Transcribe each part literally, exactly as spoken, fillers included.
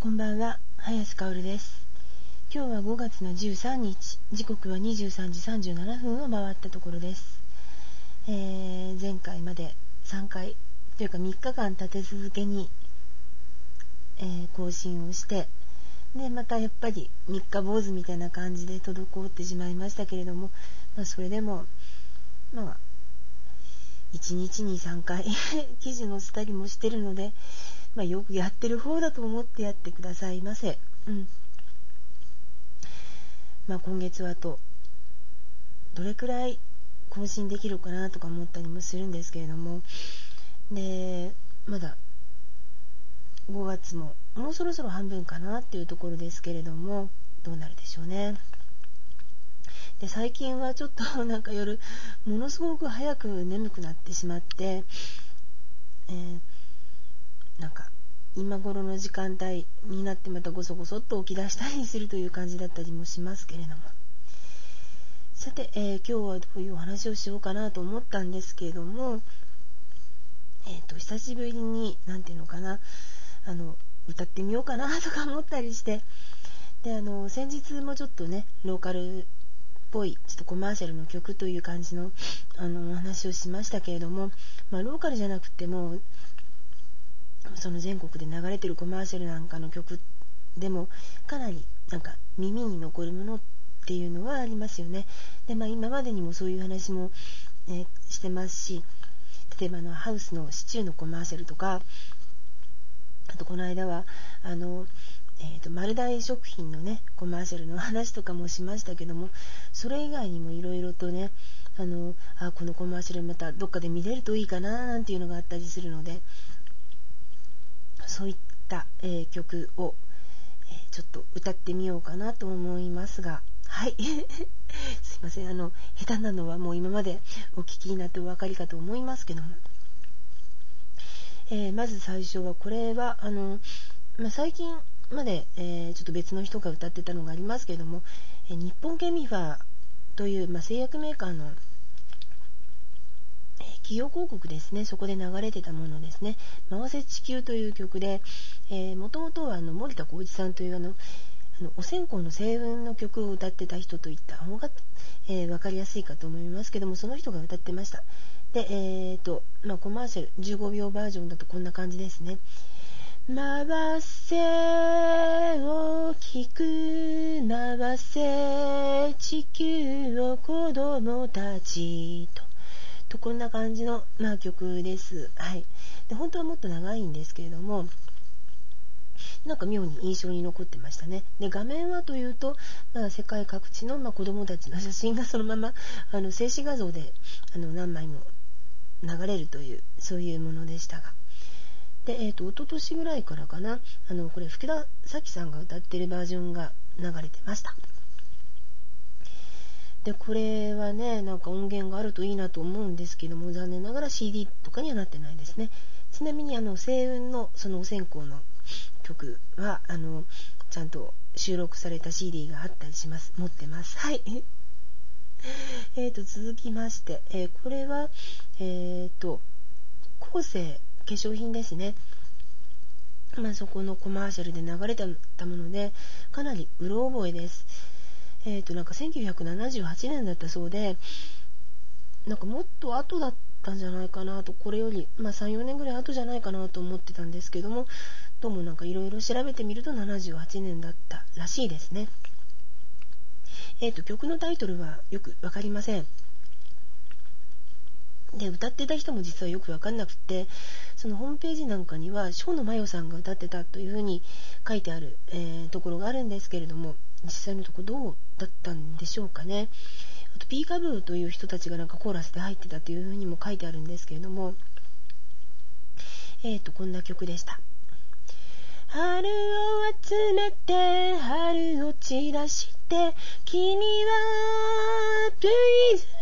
こんばんは、林香織です。今日はごがつのじゅうさんにち、時刻はにじゅうさんじさんじゅうななふんを回ったところです。えー、前回までさんかいというかみっかかん立て続けに、えー、更新をして、でまたやっぱりみっか坊主みたいな感じで滞ってしまいましたけれども、まあ、それでもまあいちにちにさんかい記事載せたりもしてるので、まあ、よくやってる方だと思ってやってくださいませ。うんまあ、今月はとどれくらい更新できるかなとか思ったりもするんですけれども、でまだごがつももうそろそろ半分かなっていうところですけれども、どうなるでしょうね。で最近はちょっとなんか夜ものすごく早く眠くなってしまって、えー、なんか今頃の時間帯になってまたごそごそっと起き出したりするという感じだったりもしますけれども、さて、えー、今日はどういうお話をしようかなと思ったんですけれども、えーと、久しぶりになんていうのかなあの歌ってみようかなとか思ったりして、であの先日もちょっとねローカルっぽいちょっとコマーシャルの曲という感じのあのお話をしましたけれども、まあ、ローカルじゃなくてもその全国で流れてるコマーシャルなんかの曲でもかなりなんか耳に残るものっていうのはありますよね。で、まあ、今までにもそういう話も、ね、してますし、例えばのハウスのシチューのコマーシャルとか、あとこの間はあの、えーと、丸大食品のねコマーシャルの話とかもしましたけども、それ以外にもいろいろとねあのあこのコマーシャルまたどっかで見れるといいかななんていうのがあったりするので、そういった、えー、曲を、えー、ちょっと歌ってみようかなと思いますが、はいすいません、あの下手なのはもう今までお聞きになってお分かりかと思いますけども、えー、まず最初はこれはあの、まあ、最近まで、えー、ちょっと別の人が歌ってたのがありますけども、えー、日本ケミファーという、まあ、製薬メーカーの企業広告ですね、そこで流れてたものですね。回せ地球という曲で、えー、もともとはあの森田浩一さんというあのあのお線香の星雲の曲を歌ってた人といった方が、えー、分かりやすいかと思いますけども、その人が歌ってました。で、えーとまあ、コマーシャルじゅうごびょうバージョンだとこんな感じですね。回せ大きく回せ地球を子供たちととこんな感じの、まあ、曲です。はい。で本当はもっと長いんですけれども、なんか妙に印象に残ってましたね。で画面はというと、まあ、世界各地の、まあ、子どもたちの写真がそのままあの静止画像であの何枚も流れるというそういうものでしたが、で、えーと、一昨年ぐらいからかな、あのこれ福田咲さんが歌ってるバージョンが流れてました。でこれはねなんか音源があるといいなと思うんですけども、残念ながら シーディー とかにはなってないですね。ちなみにあの星雲のそのお線香の曲はあのちゃんと収録された シーディー があったりします。持ってます。はいえーと続きまして、えー、これはえーとコーセー化粧品ですね。まあ、そこのコマーシャルで流れたものでかなりうろ覚えです。えーとなんかせんきゅうひゃくななじゅうはちねんだったそうで、なんかもっと後だったんじゃないかなと、これより、まあ、さんよねんぐらい後じゃないかなと思ってたんですけども、どうもなんかいろいろ調べてみるとななじゅうはちねんだったらしいですね。えーと曲のタイトルはよくわかりません。で歌ってた人も実はよく分かんなくて、そのホームページなんかには生野真世さんが歌ってたというふうに書いてある、えー、ところがあるんですけれども、実際のところどうだったんでしょうかね。あとピーカブーという人たちがなんかコーラスで入ってたというふうにも書いてあるんですけれども、えーとこんな曲でした。春を集めて春を散らして君はプリーズ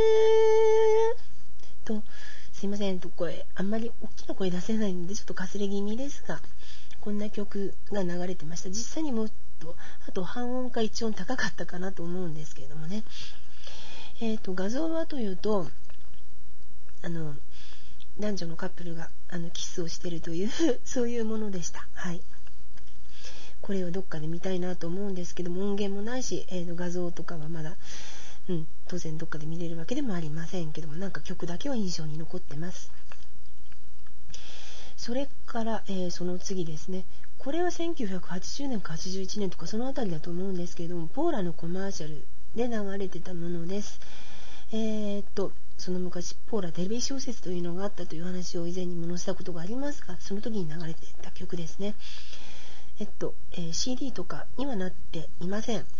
と、すいませんと声あんまり大きな声出せないのでちょっとかすれ気味ですが、こんな曲が流れてました。実際にもっとあと半音か一音高かったかなと思うんですけれどもね。えーと画像はというとあの男女のカップルがあのキスをしているというそういうものでした。はい。 これをどっかで見たいなと思うんですけども、音源もないし、えー、画像とかはまだ、うん、当然どっかで見れるわけでもありませんけども、なんか曲だけは印象に残ってます。それから、えー、その次ですね、これはせんきゅうひゃくはちじゅうねんかはちじゅういちねんとかそのあたりだと思うんですけれども、ポーラのコマーシャルで流れてたものです。えー、っとその昔ポーラテレビ小説というのがあったという話を以前にも載せたことがありますが、その時に流れていた曲ですね。えっと、えー、シーディー とかにはなっていません。あ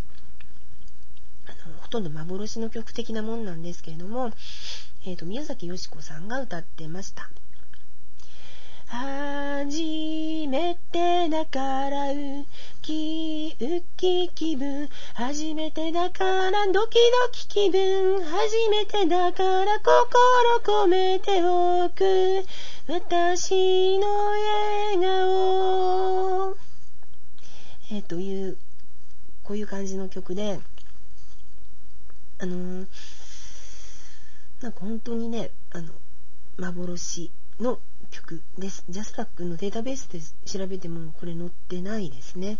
のほとんど幻の曲的なもんなんですけれども、えー、っと宮崎美子さんが歌ってました。初めてだからウキウキ気分、初めてだからドキドキ気分、初めてだから心込めておく私の笑顔、えー、というこういう感じの曲で、あのー、なんか本当にね、あの幻の曲です。ジャスラックのデータベースで調べてもこれ載ってないですね。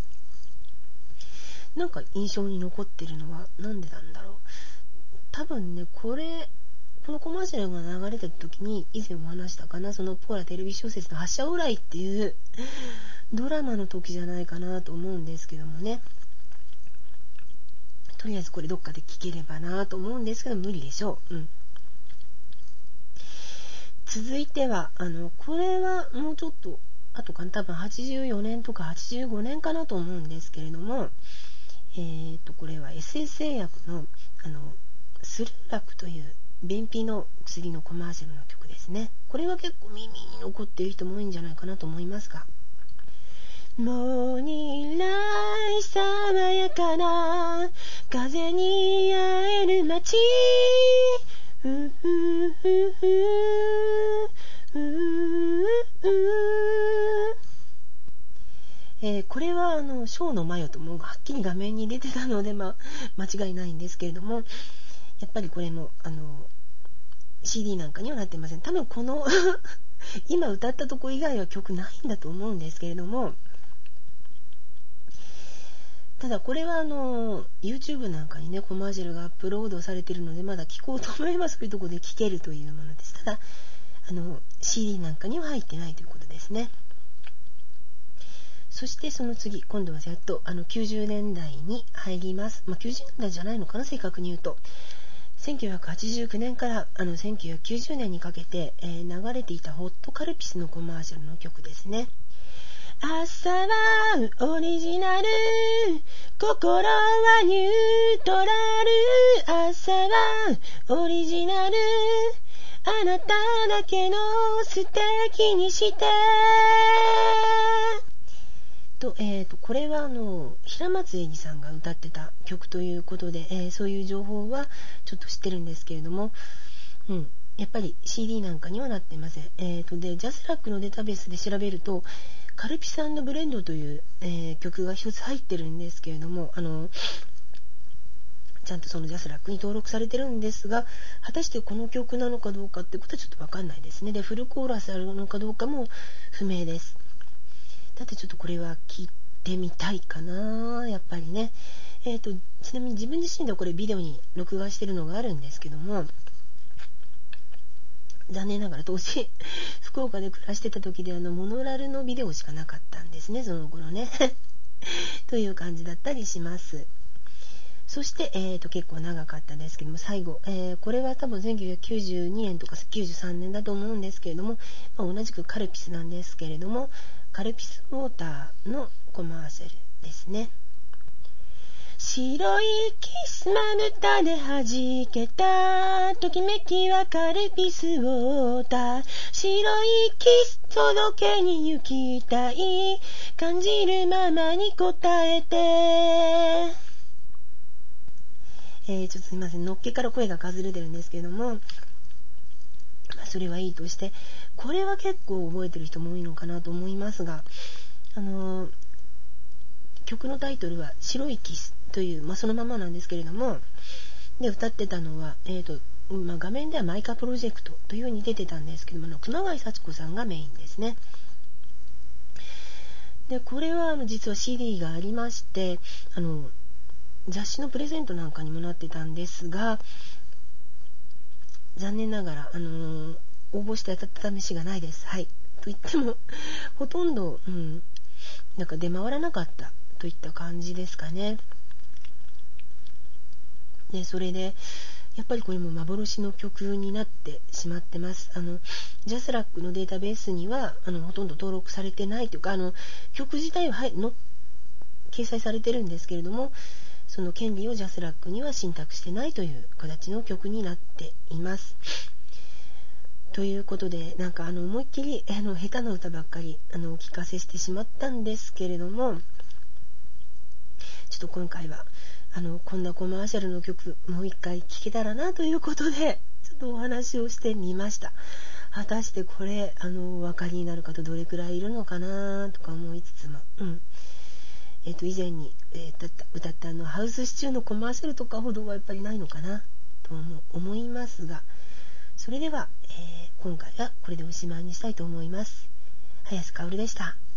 なんか印象に残ってるのはなんでなんだろう。多分ね、これこのコマーシャルが流れた時に以前お話したかな、そのポーラテレビ小説の発射オーライっていうドラマの時じゃないかなと思うんですけどもね。とりあえずこれどっかで聞ければなと思うんですけど無理でしょう。うん。続いてはあのこれはもうちょっと後かな、多分はちじゅうよねんとかはちじゅうごねんかなと思うんですけれども、えー、とこれは エスエス 製薬のあのスルーラクという便秘の薬のコマーシャルの曲ですね。これは結構耳に残っている人も多いんじゃないかなと思いますが、もうにらい爽やかな風に会える街、うふふふううえー、これはあのショーのマヨともはっきり画面に出てたので、まあ、間違いないんですけれども、やっぱりこれもあの シーディー なんかにはなってません。多分この今歌ったとこ以外は曲ないんだと思うんですけれども、ただこれはあの YouTube なんかにねコマーシャルがアップロードされているので、まだ聴こうと思えばそういうところで聴けるというものです。ただあの シーディー なんかには入ってないということですね。そしてその次、今度はやっとあのきゅうじゅうねんだいに入ります。まあ、きゅうじゅうねんだいじゃないのかな、正確に言うと。せんきゅうひゃくはちじゅうきゅうねんからあのせんきゅうひゃくきゅうじゅうねんにかけて、えー、流れていたホットカルピスのコマーシャルの曲ですね。朝はオリジナル、心はニュートラル、朝はオリジナル、あなただけの素敵にしてと、えーと、これはあの平松英二さんが歌ってた曲ということで、えー、そういう情報はちょっと知ってるんですけれども、うん、やっぱり シーディー なんかにはなっていません。えーと、でジャスラックのデータベースで調べるとカルピス&ブレンドという、えー、曲が一つ入ってるんですけれども、あのちゃんとそのジャスラックに登録されてるんですが、果たしてこの曲なのかどうかってことはちょっと分かんないですね。でフルコーラスあるのかどうかも不明です。だってちょっとこれは聞いてみたいかな、やっぱりね。えーと、ちなみに自分自身ではこれビデオに録画してるのがあるんですけども、残念ながら当時福岡で暮らしてた時であのモノラルのビデオしかなかったんですね、その頃ねという感じだったりします。そして、えーと、結構長かったですけども、最後、えー、これは多分せんきゅうひゃくきゅうじゅうにねんとかきゅうじゅうさんねんだと思うんですけれども、まあ、同じくカルピスなんですけれども、カルピスウォーターのコマーシャルですね。白いキスまぶたで弾けたときめきはカルピスウォーター、白いキス届けに行きたい、感じるままに答えて、えー、ちょっとすいません、のっけから声がかずれてるんですけれども、まあ、それはいいとして、これは結構覚えてる人も多いのかなと思いますが、あのー、曲のタイトルは白いキスという、まあ、そのままなんですけれども、で歌ってたのは、えーとまあ、画面ではマイカプロジェクトという風に出てたんですけども、熊谷幸子さんがメインですね。 でこれはあの実は シーディー がありまして、あの雑誌のプレゼントなんかにもなってたんですが、残念ながら、あのー、応募して当たった試しがないです。はい。と言ってもほとんど、うん、なんか出回らなかったといった感じですかね。でそれでやっぱりこれも幻の曲になってしまってます。あのジャスラックのデータベースにはあのほとんど登録されてないというか、あの曲自体は、はい、の掲載されてるんですけれども、その権利をジャスラックには信託してないという形の曲になっています。ということで、なんかあの思いっきりあの下手な歌ばっかりあのお聞かせしてしまったんですけれども、ちょっと今回はあのこんなコマーシャルの曲もう一回聴けたらなということで、ちょっとお話をしてみました。果たしてこれあのお分かりになる方どれくらいいるのかなとか思いつつも、うんえー、と以前に、えー、歌った、歌ったあのハウスシチューのコマーシャルとかほどはやっぱりないのかなと思いますが、それでは、えー、今回はこれでおしまいにしたいと思います。早瀬香織でした。